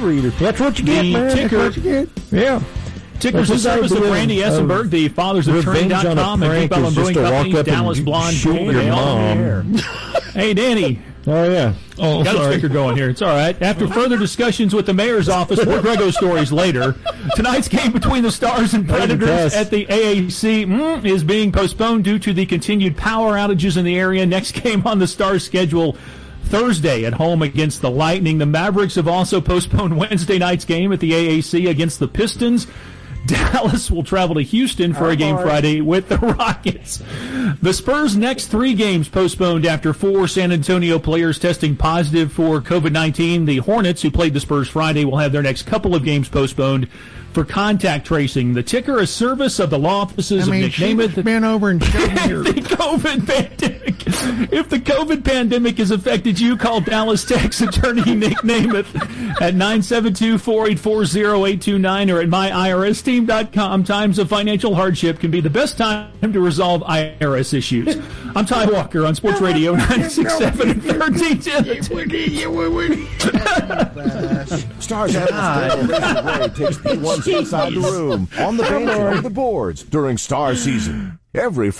reader. That's what you get, man. That's what you get. Yeah. Ticker's the service of Randy Essenberg, the father's attorney.com, and Deep Ellum Brewing Company, Dallas Blonde Pool, and mom. Hey, Danny. Oh, yeah. Oh, got a sticker going here. It's all right. After further discussions with the mayor's office, more Grego stories later. Tonight's game between the Stars and Predators at the AAC is being postponed due to the continued power outages in the area. Next game on the Stars' schedule Thursday at home against the Lightning. The Mavericks have also postponed Wednesday night's game at the AAC against the Pistons. Dallas will travel to Houston for a game Friday with the Rockets. The Spurs' next 3 games postponed after 4 San Antonio players testing positive for COVID-19. The Hornets, who played the Spurs Friday, will have their next couple of games postponed for contact tracing. The Ticker, a service of the law offices of Nick Namath. Been over and showed me your... If the COVID pandemic has affected you, call Dallas tax attorney Nick Namath at 972-484-0829 or at myiRSteam.com. Times of financial hardship can be the best time to resolve IRS issues. I'm Ty Walker on Sports Radio 96.7 and 1310. Stars Adams takes P1 inside the room, on the bench, on the boards during Star season. Every